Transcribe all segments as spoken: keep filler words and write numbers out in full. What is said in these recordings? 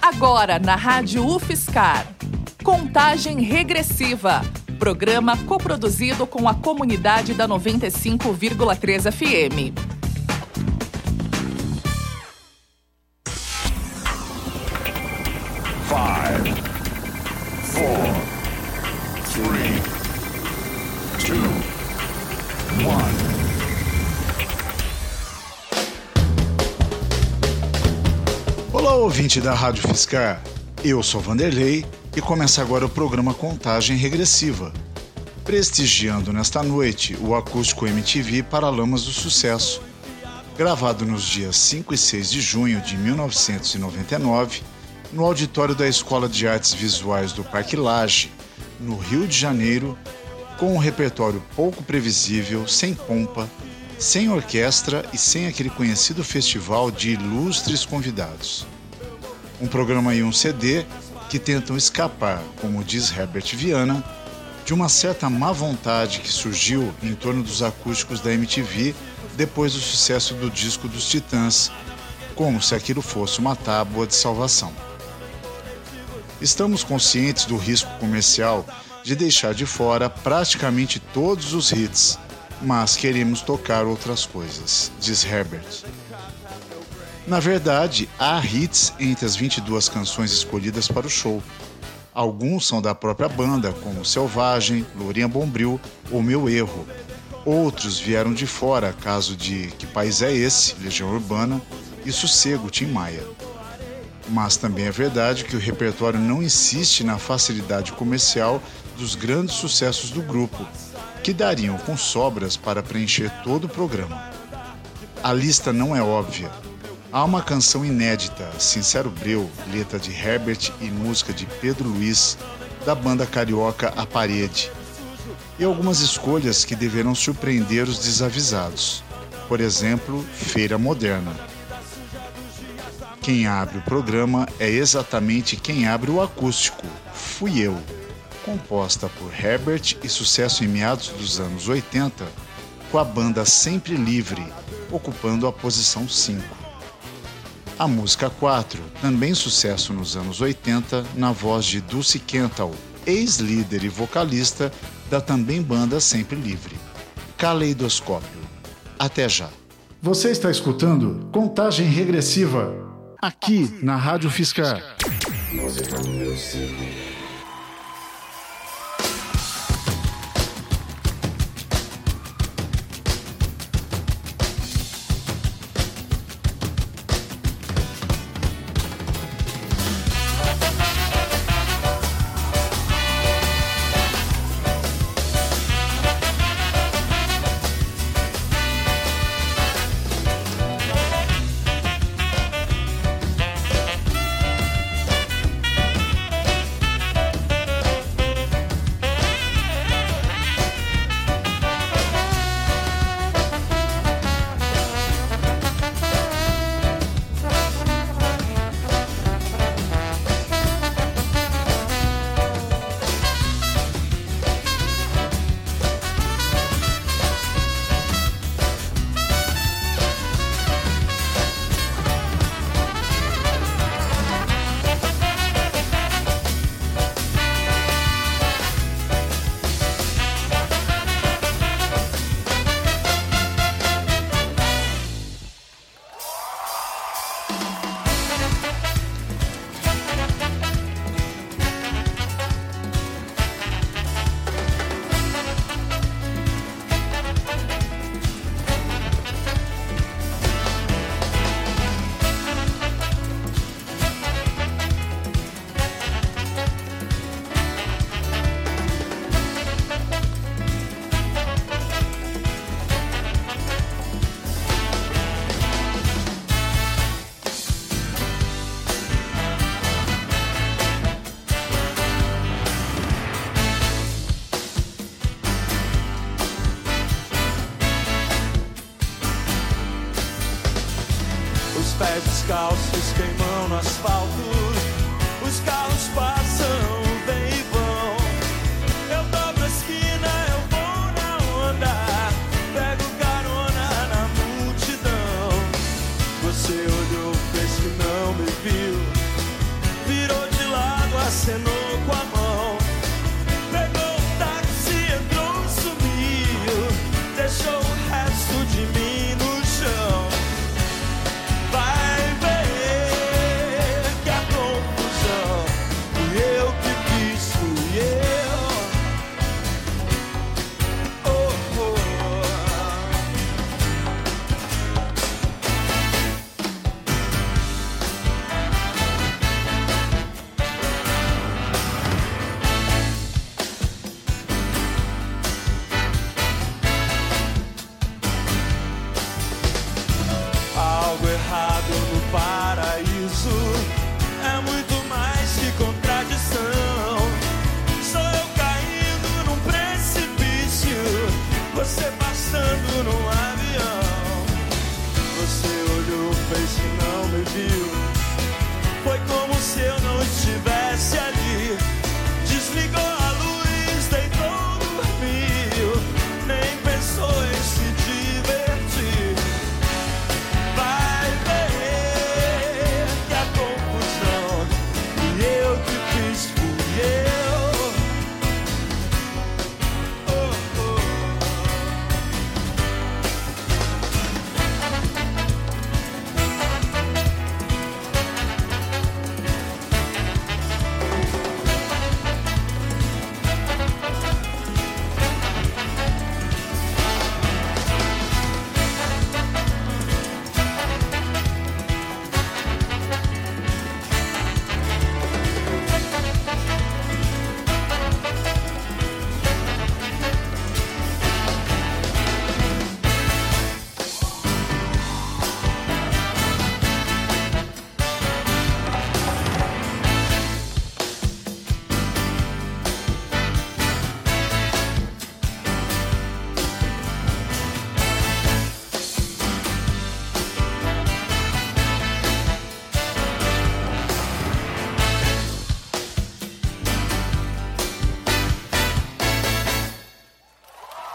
Agora na Rádio UFSCar. Contagem Regressiva. Programa coproduzido com a comunidade da noventa e cinco vírgula três F M. Five, four, three, two, one. Olá, ouvinte da Rádio UFSCar. Eu sou Vanderlei e começa agora o programa Contagem Regressiva, prestigiando nesta noite o acústico M T V Paralamas do Sucesso, gravado nos dias cinco e seis de junho de mil novecentos e noventa e nove, no auditório da Escola de Artes Visuais do Parque Lage, no Rio de Janeiro, com um repertório pouco previsível, sem pompa, sem orquestra e sem aquele conhecido festival de ilustres convidados. Um programa e um C D que tentam escapar, como diz Herbert Viana, de uma certa má vontade que surgiu em torno dos acústicos da M T V depois do sucesso do disco dos Titãs, como se aquilo fosse uma tábua de salvação. Estamos conscientes do risco comercial de deixar de fora praticamente todos os hits, mas queremos tocar outras coisas, diz Herbert. Na verdade, há hits entre as vinte e duas canções escolhidas para o show. Alguns são da própria banda, como Selvagem, Lourinha Bombril ou Meu Erro. Outros vieram de fora, caso de Que País é Esse, Legião Urbana, e Sossego, Tim Maia. Mas também é verdade que o repertório não insiste na facilidade comercial dos grandes sucessos do grupo, que dariam com sobras para preencher todo o programa. A lista não é óbvia. Há uma canção inédita, Sincero Breu, letra de Herbert e música de Pedro Luiz, da banda carioca A Parede, e algumas escolhas que deverão surpreender os desavisados. Por exemplo, Feira Moderna. Quem abre o programa é exatamente quem abre o acústico, Fui Eu, composta por Herbert e sucesso em meados dos anos oitenta, com a banda Sempre Livre, ocupando a posição cinco. A música quatro, também sucesso nos anos oitenta, na voz de Dulce Kental, ex-líder e vocalista da também banda Sempre Livre. Caleidoscópio. Até já. Você está escutando Contagem Regressiva, aqui na Rádio UFSCar. Música número cinco. Pés descalços queimam no asfalto, os carros passam, vêm e vão. Eu dobro a esquina, eu vou na onda, pego carona na multidão. Você olhou, fez que não me viu,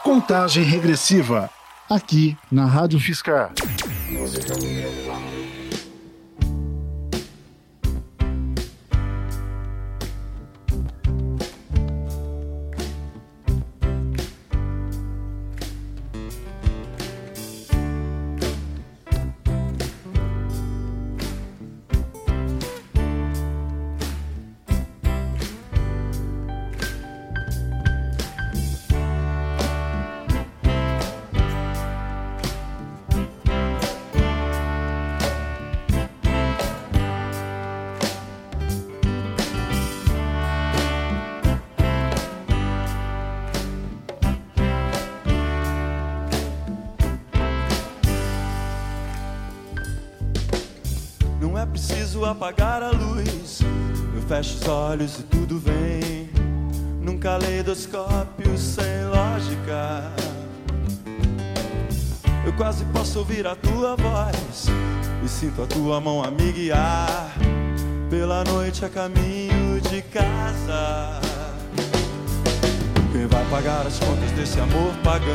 Contagem Regressiva, aqui na Rádio Fiscar. Não é preciso apagar a luz, eu fecho os olhos e tudo vem num caleidoscópio sem lógica. Eu quase posso ouvir a tua voz e sinto a tua mão a me guiar pela noite a caminho de casa. Quem vai pagar as contas desse amor pagão?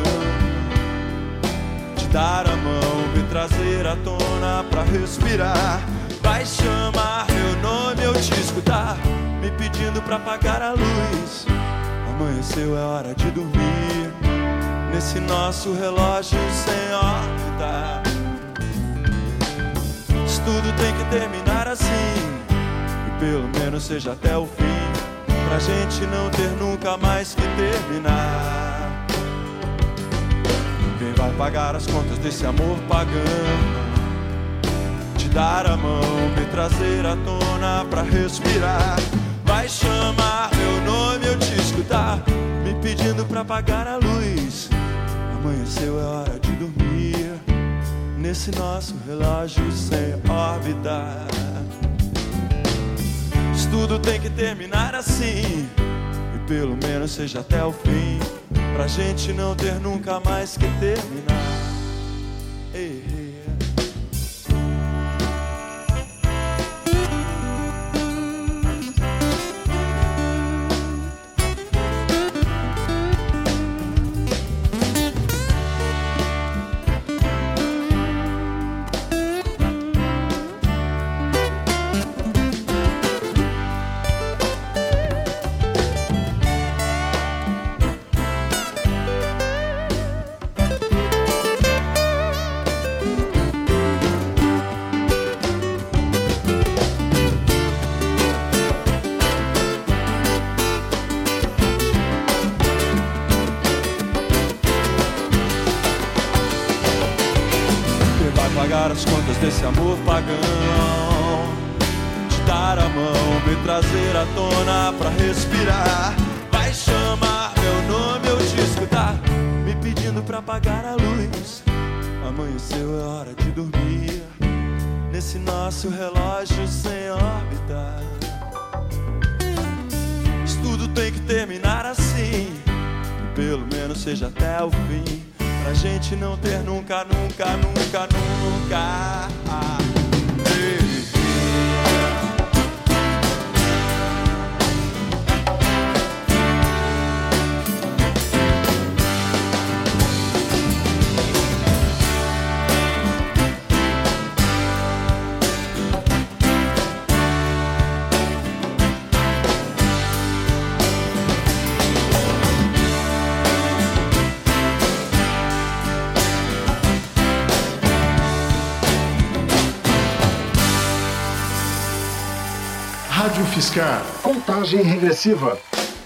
Te dar a mão, me trazer à tona pra respirar. Vai chamar meu nome, eu te escutar, me pedindo pra apagar a luz. Amanheceu, é hora de dormir nesse nosso relógio sem órbita. Isso tudo tem que terminar assim, e pelo menos seja até o fim, pra gente não ter nunca mais que terminar. Quem vai pagar as contas desse amor pagão? Dar a mão, me trazer à tona pra respirar. Vai chamar meu nome, eu te escutar, me pedindo pra apagar a luz. Amanheceu, é hora de dormir nesse nosso relógio sem órbita. Isso tudo tem que terminar assim, e pelo menos seja até o fim, pra gente não ter nunca mais que terminar. Ei, ei. As contas desse amor pagão, te dar a mão, me trazer à tona pra respirar. Vai chamar meu nome, eu te escutar, me pedindo pra apagar a luz. Amanheceu, é hora de dormir nesse nosso relógio sem órbita. Isso tudo tem que terminar assim, e pelo menos seja até o fim, pra gente não ter nunca, nunca, nunca, nunca. Ei. Rádio Fiscar, contagem regressiva.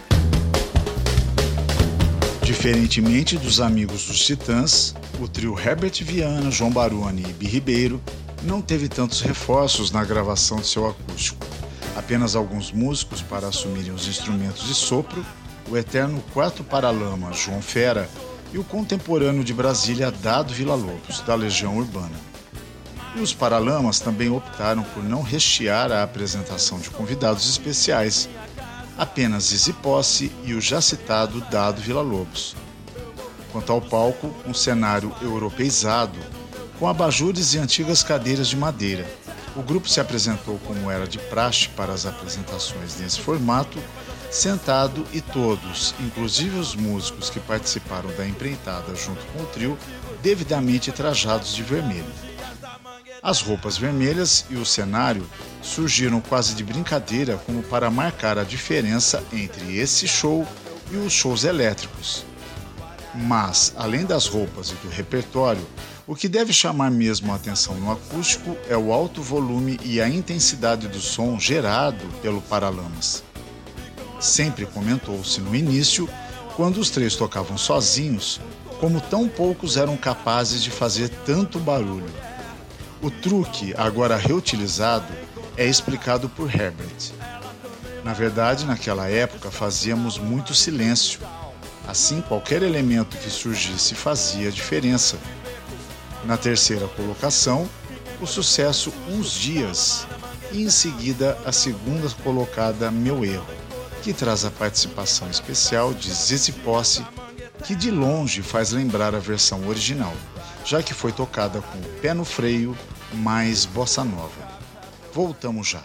Diferentemente dos amigos dos Titãs, o trio Herbert Viana, João Baroni e Bi Ribeiro não teve tantos reforços na gravação de seu acústico. Apenas alguns músicos para assumirem os instrumentos de sopro, o eterno quarto Paralama, João Fera, e o contemporâneo de Brasília, Dado Villa-Lobos, da Legião Urbana. E os Paralamas também optaram por não rechear a apresentação de convidados especiais, apenas Zizi Posse e o já citado Dado Villa-Lobos. Quanto ao palco, um cenário europeizado, com abajures e antigas cadeiras de madeira. O grupo se apresentou como era de praxe para as apresentações nesse formato, sentado e todos, inclusive os músicos que participaram da empreitada junto com o trio, devidamente trajados de vermelho. As roupas vermelhas e o cenário surgiram quase de brincadeira como para marcar a diferença entre esse show e os shows elétricos. Mas, além das roupas e do repertório, o que deve chamar mesmo a atenção no acústico é o alto volume e a intensidade do som gerado pelo Paralamas. Sempre comentou-se no início, quando os três tocavam sozinhos, como tão poucos eram capazes de fazer tanto barulho. O truque, agora reutilizado, é explicado por Herbert. Na verdade, naquela época fazíamos muito silêncio. Assim, qualquer elemento que surgisse fazia diferença. Na terceira colocação, o sucesso Uns Dias, e em seguida a segunda colocada Meu Erro, que traz a participação especial de Zizi Posse, que de longe faz lembrar a versão original, já que foi tocada com o pé no freio, mais bossa nova. Voltamos já.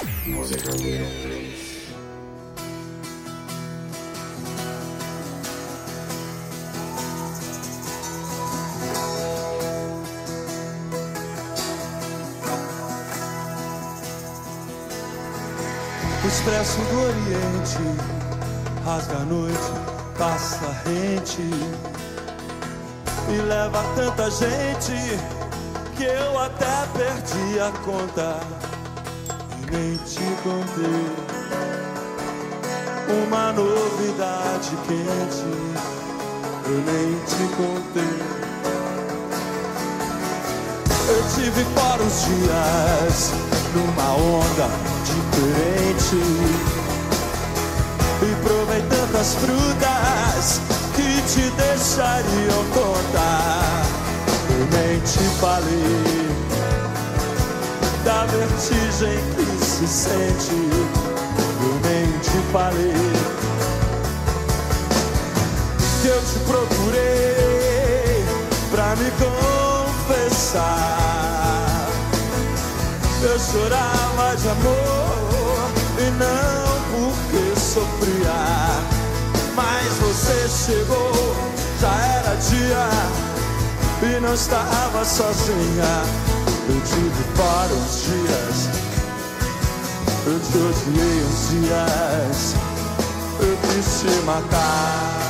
O expresso do Oriente rasga a noite, passa rente e leva tanta gente que eu até perdi a conta e nem te contei uma novidade quente, eu nem te contei. Eu tive por uns dias numa onda diferente e provei tantas frutas que te deixariam contar. Eu nem te falei da vertigem que se sente, eu nem te falei que eu te procurei pra me confessar. Eu chorava de amor e não porque sofria, mas você chegou, já era dia e não estava sozinha. Eu tive fora uns dias, eu te odiei uns dias, eu quis te matar.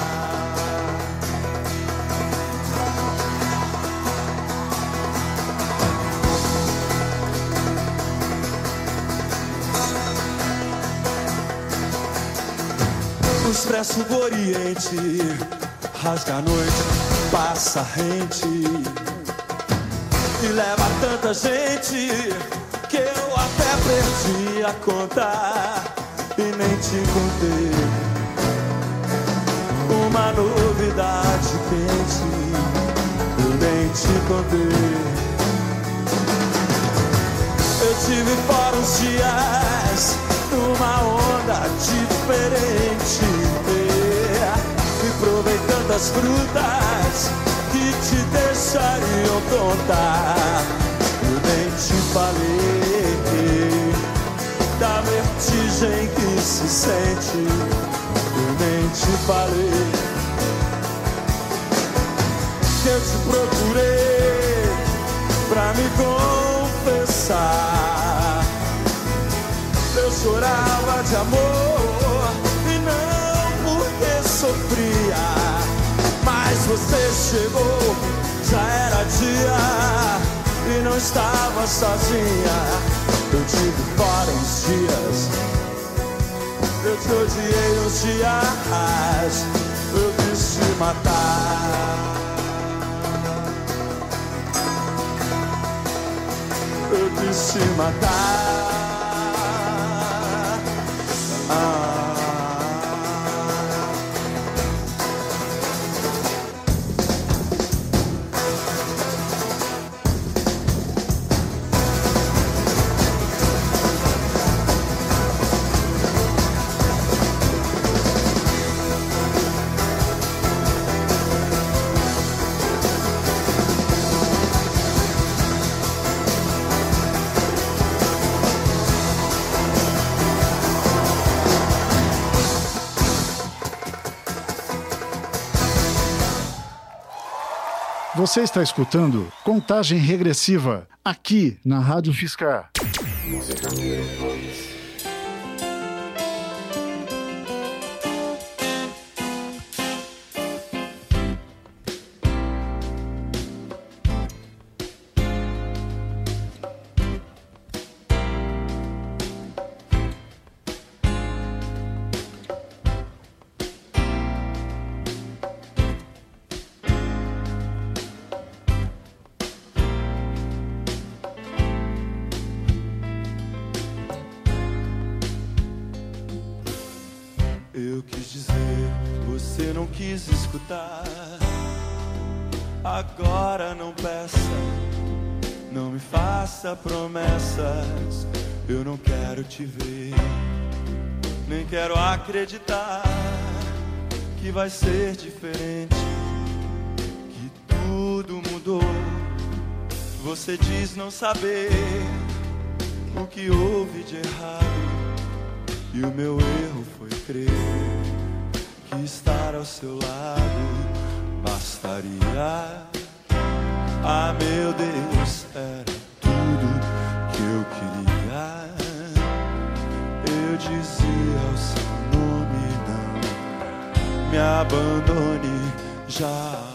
O expresso do Oriente rasga a noite, passa rente e leva tanta gente que eu até perdi a conta e nem te contei uma novidade quente, eu nem te contei. Eu tive por uns dias numa onda diferente e provei tantas frutas que te deixariam tonta. Eu nem te falei da vertigem que se sente, eu nem te falei que eu te procurei pra me confessar. Eu chorava de amor e não porque sofria, mas você chegou, já era dia e não estava sozinha. Eu tive fora uns dias, eu te odiei uns dias, eu quis te matar. Eu quis te matar. Ah. Você está escutando Contagem Regressiva, aqui na Rádio Fiscar. Eu quis dizer, você não quis escutar. Agora não peça, não me faça promessas. Eu não quero te ver, nem quero acreditar que vai ser diferente, que tudo mudou. Você diz não saber o que houve de errado, e o meu erro foi crer que estar ao seu lado bastaria. Ah, meu Deus, era tudo que eu queria. Eu dizia o seu nome, não me abandone jamais.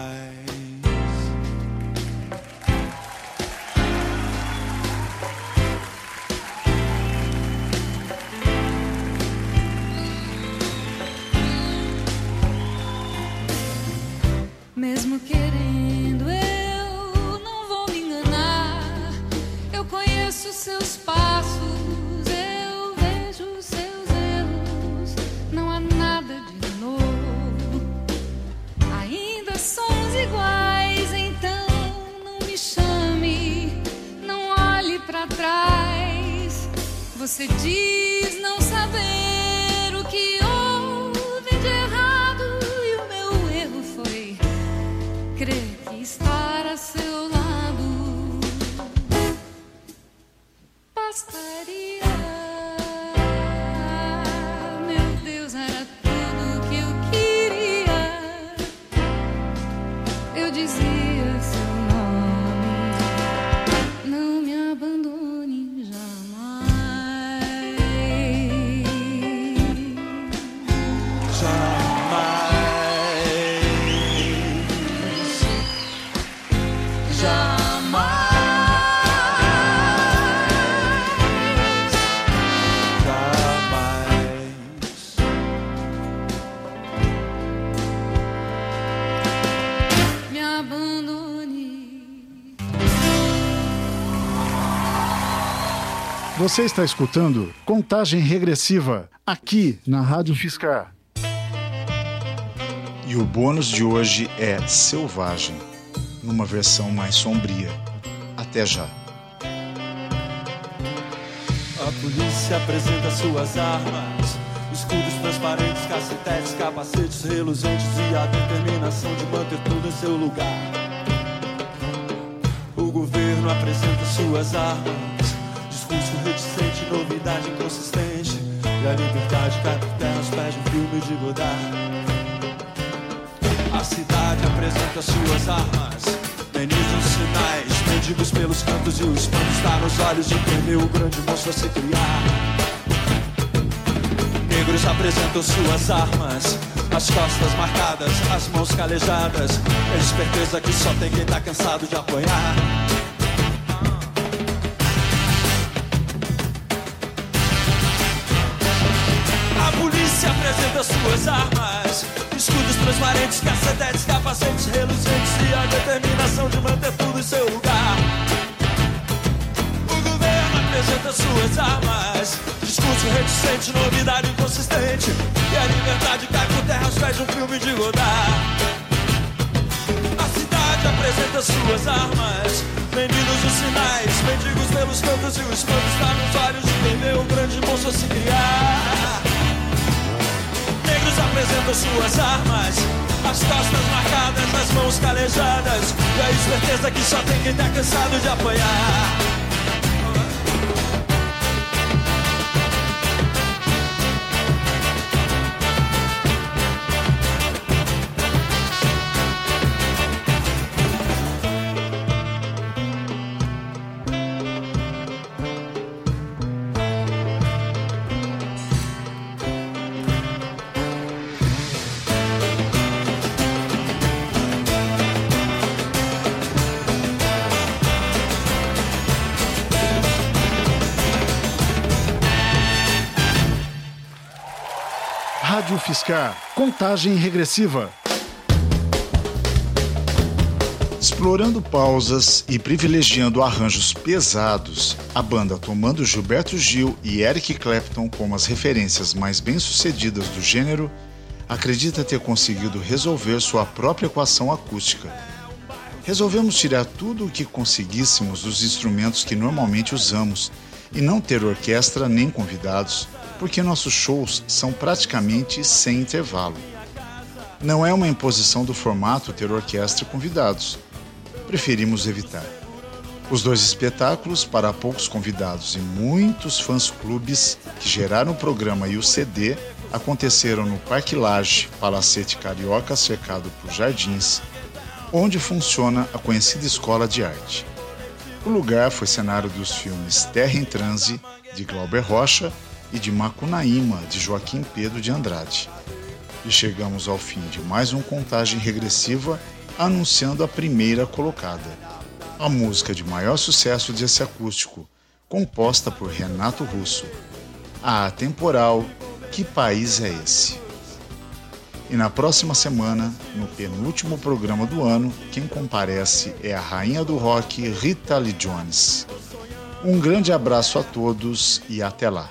Mesmo querendo, eu não vou me enganar. Eu conheço seus passos, eu vejo seus erros. Não há nada de novo, ainda somos iguais. Então não me chame, não olhe pra trás. Você diz não saber o que houve de errado, e o meu erro foi crer que estar a seu lado bastaria. Meu Deus, era tudo que eu queria. Eu dizia seu nome, não me abandone jamais. Você está escutando Contagem Regressiva, aqui na Rádio Fiscar. E o bônus de hoje é Selvagem, numa versão mais sombria. Até já. A polícia apresenta suas armas, escudos transparentes, cacetetes, capacetes reluzentes e a determinação de manter tudo em seu lugar. O governo apresenta suas armas, discurso reticente, novidade inconsistente, e a liberdade cai por terra aos pés de um filme de Godard. A cidade apresenta suas armas, mendigos sinais, mendigos pelos cantos e o espanto está nos olhos de quem vê o grande monstro a se criar. Negros apresentam suas armas, as costas marcadas, as mãos calejadas, é esperteza que só tem quem tá cansado de apanhar. A polícia apresenta suas armas, escudos transparentes, cacetetes, capacetes reluzentes e a determinação de manter tudo em seu lugar. O governo apresenta suas armas, discurso reticente, novidade inconsistente, e a liberdade cai por terra aos pés de um filme de Godard. A cidade apresenta suas armas, mendigos os sinais, mendigos pelos cantos e o espanto está nos olhos de quem vê o grande monstro a se criar. Negros apresentam suas armas, as costas marcadas, as mãos calejadas, e a esperteza que só tem quem tá cansado de apanhar. Rádio Fiscar. Contagem regressiva. Explorando pausas e privilegiando arranjos pesados, a banda tomando Gilberto Gil e Eric Clapton como as referências mais bem-sucedidas do gênero, acredita ter conseguido resolver sua própria equação acústica. Resolvemos tirar tudo o que conseguíssemos dos instrumentos que normalmente usamos e não ter orquestra nem convidados, porque nossos shows são praticamente sem intervalo. Não é uma imposição do formato ter orquestra e convidados. Preferimos evitar. Os dois espetáculos, para poucos convidados e muitos fãs-clubes que geraram o programa e o C D, aconteceram no Parque Lage, Palacete Carioca, cercado por jardins, onde funciona a conhecida escola de arte. O lugar foi cenário dos filmes Terra em Transe, de Glauber Rocha, e de Macunaíma, de Joaquim Pedro de Andrade. E chegamos ao fim de mais uma contagem regressiva, anunciando a primeira colocada, a música de maior sucesso desse acústico, composta por Renato Russo, a atemporal Que País é Esse? E na próxima semana, no penúltimo programa do ano, quem comparece é a rainha do rock, Rita Lee Jones. Um grande abraço a todos e até lá.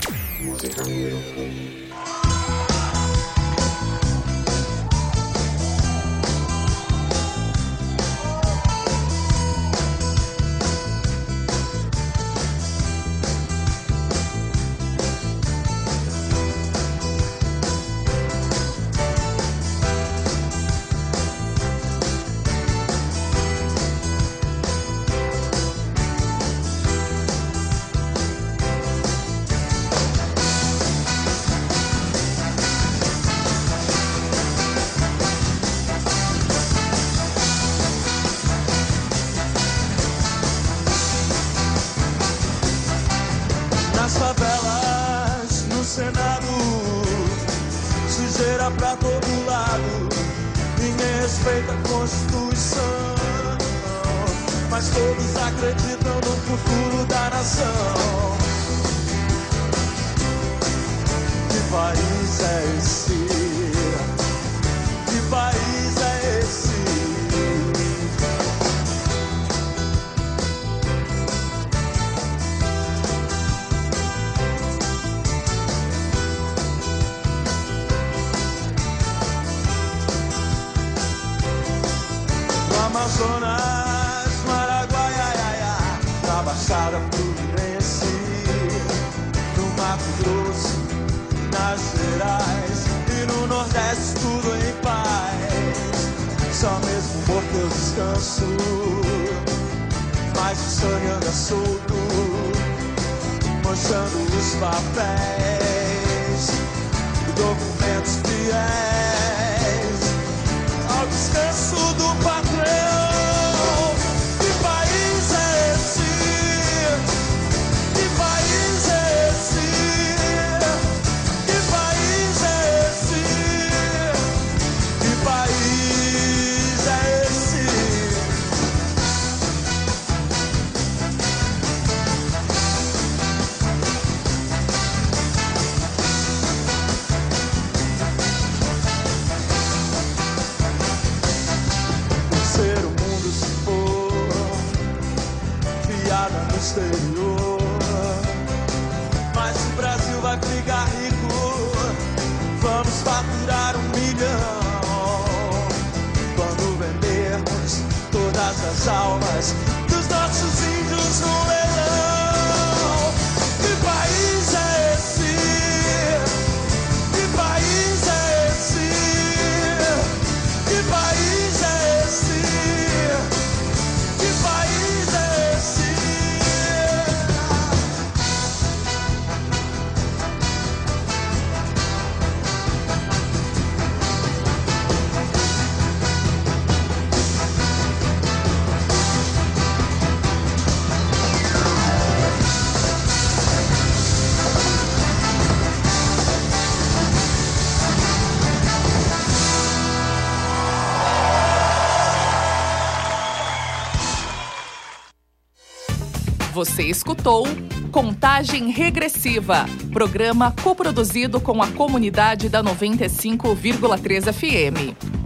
Nas favelas, no Senado, sujeira pra todo lado, ninguém respeita a Constituição, mas todos acreditam no futuro da nação. Que país é esse? Que país é esse? Amazonas, Maraguaiaiá, na Baixada Fluminense, no Mato Grosso, nas Gerais e no Nordeste tudo em paz. Só mesmo morto eu descanso, mas o sangue anda solto, manchando os papéis e documentos fiéis ao descanso do patrão. Que país é esse? Que país é esse? Que país é esse? Que país é esse? Terceiro mundo se for piada no exterior, mas o Brasil vai ficar rico, vamos faturar um milhão quando vendermos todas as almas dos nossos índios no leilão. Que país é esse? Que país é esse? Que país é esse? Que país é esse? Você escutou Contagem Regressiva, programa coproduzido com a comunidade da noventa e cinco vírgula três F M.